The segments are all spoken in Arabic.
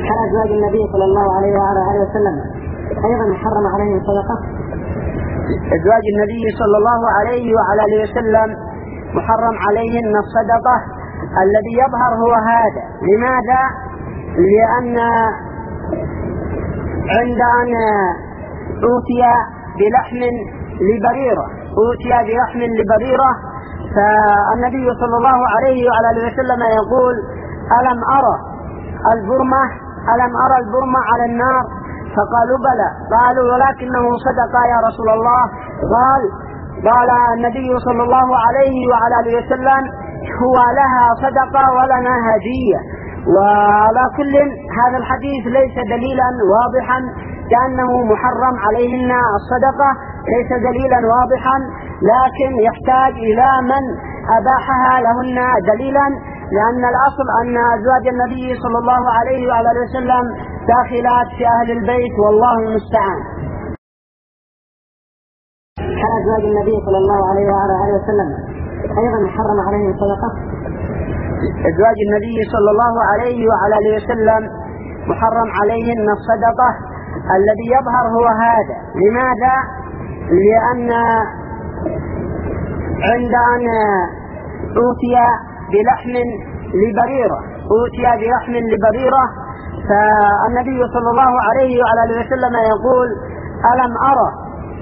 هل أزواج النبي صلى الله عليه وعلى آله وسلم أيضا محرم عليهم الصدقة؟ أزواج النبي صلى الله عليه وعلى آله وسلم محرم عليهن الصدقة. الذي يظهر هو هذا. لماذا؟ لأن عند أن أوتي بلحم لبريرة فالنبي صلى الله عليه وعلى آله وسلم يقول: ألم أرى البرمة على النار؟ فقالوا: بلى. قالوا: ولكنه صدق يا رسول الله. قال النبي صلى الله عليه وعلى آله وسلم: هو لها صدقة ولنا هدية. وعلى كل هذا الحديث ليس دليلا واضحا كأنه محرم عليهن الصدقة، ليس دليلا واضحا، لكن يحتاج إلى من أباحها لهن دليلا، لأن الأصل أن أزواج النبي صلى الله عليه وعلى آله وسلم داخلات في أهل البيت، والله المستعان. هل أزواج النبي صلى الله عليه وعلى آله وسلم أيضا محرم عليهم الصدقة؟ أزواج النبي صلى الله عليه وعلى آله وسلم محرم عليهن الصدقة. الذي يظهر هو هذا. لماذا؟ لأن عند أن أوتي بلحم لبريرة فالنبي صلى الله عليه وعلى آله وسلم يقول: ألم أرى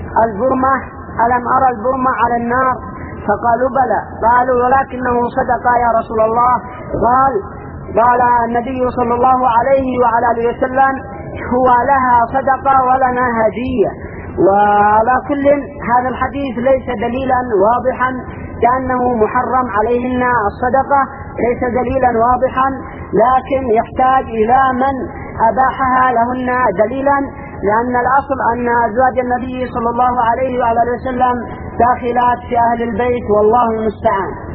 البرمة على النار؟ فقالوا: بلى. قالوا: ولكنه صدق يا رسول الله. قال النبي صلى الله عليه وعلى آله وسلم: هو لها صدقة ولنا هدية. وعلى كل هذا الحديث ليس دليلا واضحا كأنه محرم عليهن الصدقة، ليس دليلا واضحا، لكن يحتاج إلى من أباحها لهن دليلا، لأن الأصل أن أزواج النبي صلى الله عليه وعلى آله وسلم داخلات في أهل البيت، والله المستعان.